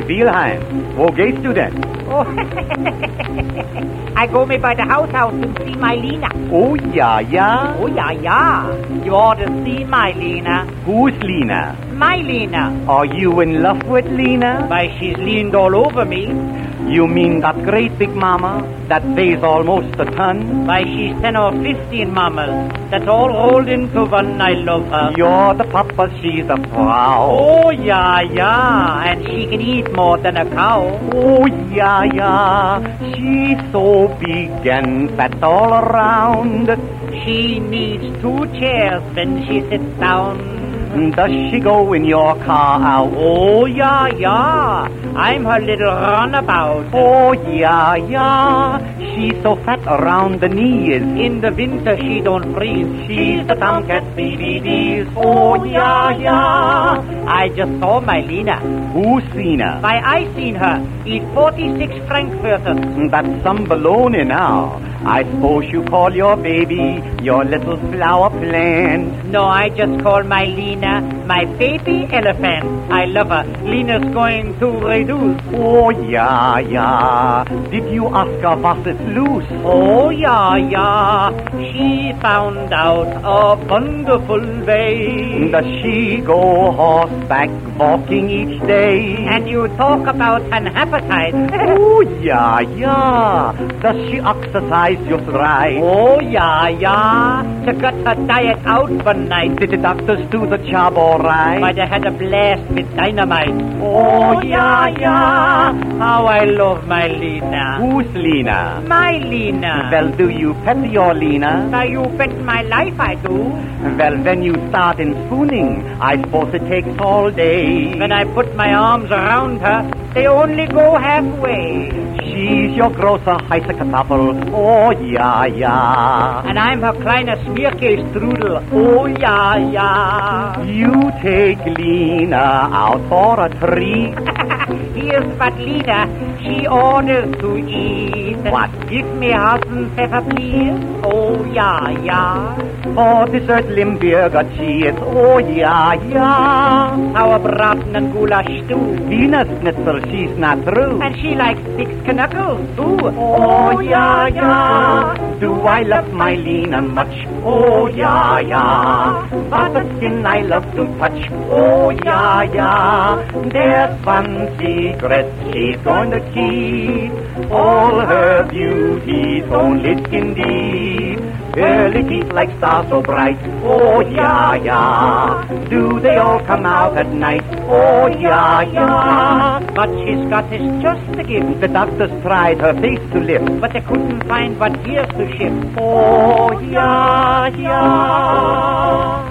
Wilhelm, wo gehst du denn? Oh, I go me by the house and see my Lena. Oh, ja, ja. Oh, ja. You ought to see my Lena. Who's Lena? My Lena. Are you in love with Lena? Why, she's leaned all over me. You mean that great big mama that weighs almost a ton? Why, she's 10 or 15 mamas. That's all rolled into one. I love her. You're the papa, she's the Frau. Oh, yeah. And she can eat more than a cow. Oh, yeah. She's so big and fat all around. She needs 2 chairs when she sits down. Does she go in your car out? Oh, yeah. I'm her little runabout. Oh, yeah. She's so fat around the knees. In the winter she don't freeze. She's the Tomcat CBDs. Oh, yeah. I just saw my Lena. Who's seen her? Why, I seen her eat 46 frankfurters. That's some baloney now. I suppose you call your baby your little flower plant. No, I just call my Lena my baby elephant. I love her. Lena's going to reduce. Oh, yeah. Did you ask her was it's loose? Oh, yeah. She found out a wonderful way. Does she go horseback walking each day? And you talk about an appetite. Oh, yeah. Does she exercise just right? Oh, yeah. To cut her diet out one night. Did the doctors do the job all right? But they had a blast with dynamite. Oh, yeah. How I love my Lena. Who's Lena? My Lena. Well, do you pet your Lena? Now you bet my life I do. Well, when you start in spooning, I suppose it takes all day. When I put my arms around her, they only go halfway. She's your großer heiße Kartoffel. Oh, yeah. And I'm her kleiner Smearcase-Strudel. Oh, yeah. You take Lena out for a treat. Here's what Lena, she orders to eat. What? Give me hot and pepper, please. Oh, yeah. For dessert, Limburger cheese. Oh, yeah. Sauerbraten and goulash stew. Wiener Schnitzel, she's not through. And she likes pig's knuckles, too. Oh, yeah. Do I love my Lena much? Oh, yeah. But the skin I love to touch. Oh, yeah. There's one secret she's going to keep. All her beauty's only skin deep. Curly teeth like stars so bright. Oh, yeah. Do they all come out at night? Oh, yeah. But she's got this just to give. The doctors tried her face to lift, but they couldn't find what gears to shift. Oh, yeah.